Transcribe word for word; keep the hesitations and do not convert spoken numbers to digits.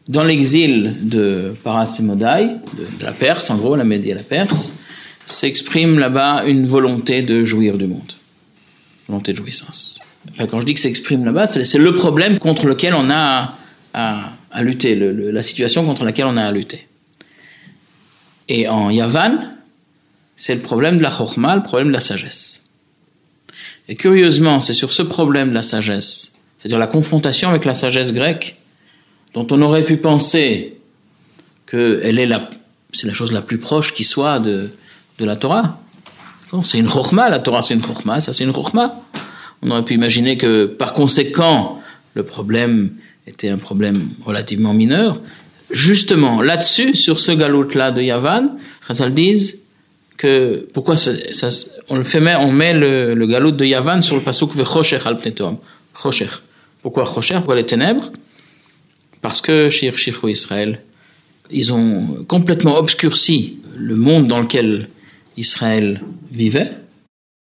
dans l'exil de Parasémodai, de, de la Perse, en gros, la Médie et la Perse, s'exprime là-bas une volonté de jouir du monde. Volonté de jouissance. Enfin, quand je dis que s'exprime là-bas, c'est, c'est le problème contre lequel on a à, à, à lutter, le, le, la situation contre laquelle on a à lutter. Et en Yavan, c'est le problème de la chokhma, le problème de la sagesse. Et curieusement, c'est sur ce problème de la sagesse, c'est-à-dire la confrontation avec la sagesse grecque, dont on aurait pu penser qu'elle est la, c'est la chose la plus proche qui soit de, de la Torah. C'est une chokhma, la Torah c'est une chokhma, ça c'est une chokhma. On aurait pu imaginer que par conséquent, le problème était un problème relativement mineur. Justement, là-dessus, sur ce galout-là de Yavan, Chazal disent que, pourquoi ça, ça, on le fait, on met le, le galout de Yavan sur le pasuk Vechoshech al pnei Toam. Choshech. Pourquoi Choshech? Pourquoi les ténèbres? Parce que chez Shichou Israël, ils ont complètement obscurci le monde dans lequel Israël vivait.